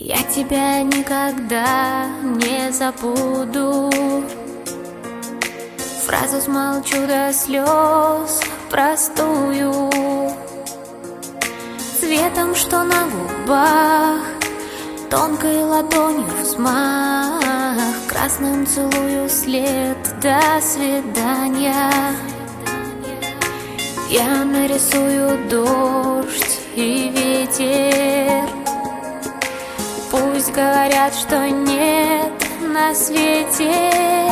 Я тебя никогда не забуду. Фразу смолчу до слез простую, цветом, что на губах, тонкой ладонью взмах, красным целую след. До свидания. Я нарисую дождь и ветер. Пусть говорят, что нет на свете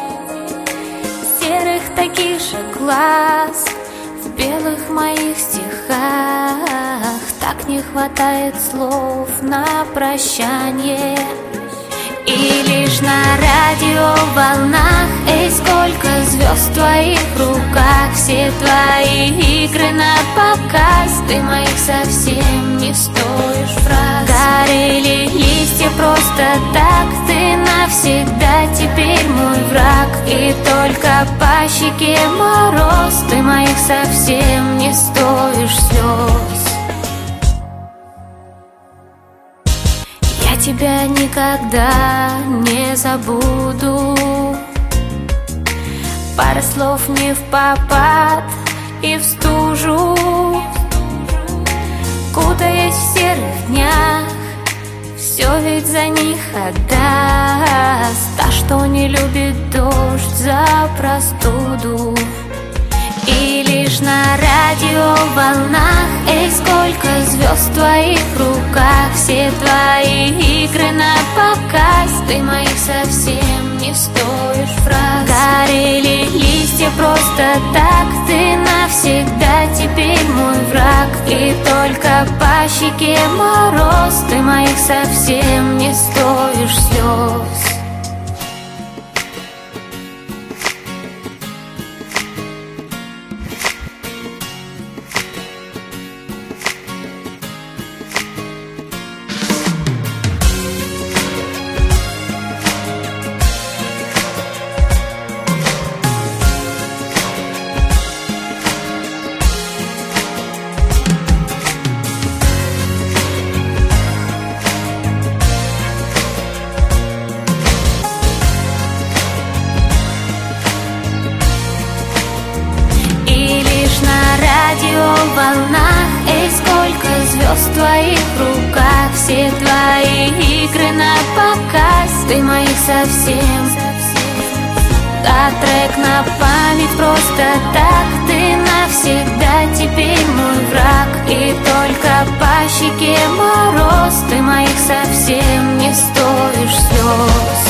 серых таких же глаз в белых моих стихах. Так не хватает слов на прощание. И лишь на радиоволнах, эй, сколько звезд в твоих руках, все твои игры на показ, ты моих совсем не стоишь фраз. Горели листья просто так, ты навсегда теперь мой враг. И только по щеке мороз, ты моих совсем не стоишь слез. Я тебя никогда не забуду. Пара слов не впопад и в стужу, кутаясь в серых днях, все ведь за них отдаст та, что не любит дождь за простуду. И лишь на радиоволнах, эй, сколько звезд в твоих руках, все твои игры на показ, ты моих совсем не стоишь фраз. Горели листья просто так, ты навсегда теперь мой враг. И только по щеке мороз, ты моих совсем не стоишь слез. Волнах, эй, сколько звезд в твоих руках, все твои игры на показ, ты моих совсем. Да, трек на память просто так, ты навсегда теперь мой враг. И только по щеке мороз, ты моих совсем не стоишь слез.